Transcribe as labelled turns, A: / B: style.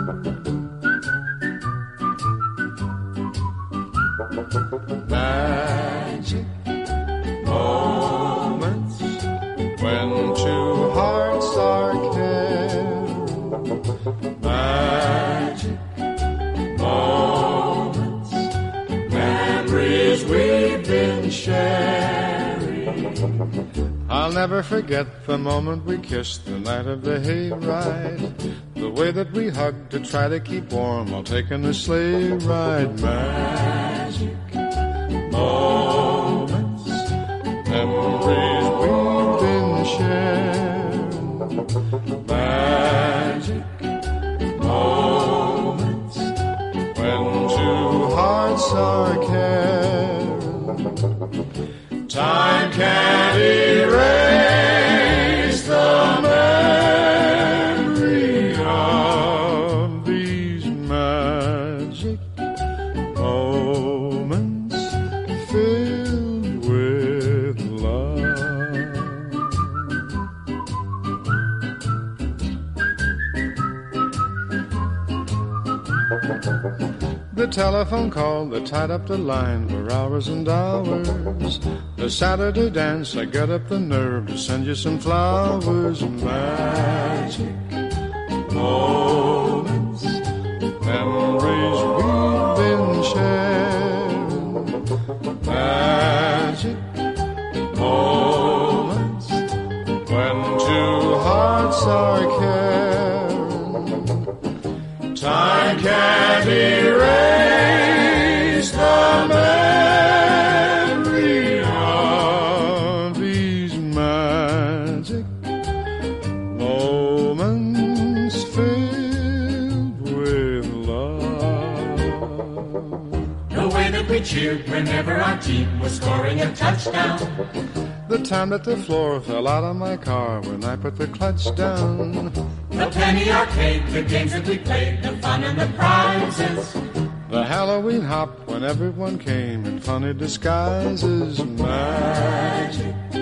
A: Magic moments when two hearts are caring. Magic moments, memories we've been sharing. I'll never forget the moment we kissed the night of the hayride. The way that we hugged to try to keep warm while taking a sleigh ride. Magic moments, memories we've been sharing. Magic moments when two hearts are caring. Time can't erase the memory of these magic moments filled with love. The telephone call that tied up the line for hours and hours. The Saturday dance, I got up the nerve to send you some flowers. Magic moments, memories we've been sharing. Magic moments when two hearts are caring. Time can't erase the memory of these magic moments filled with love.
B: The way that we cheered whenever our team was scoring a touchdown.
A: The time that the floor fell out of my car when I put the clutch down.
B: The penny arcade, the games that we played, the fun and the prizes.
A: The Halloween hop when everyone came in funny disguises. Magic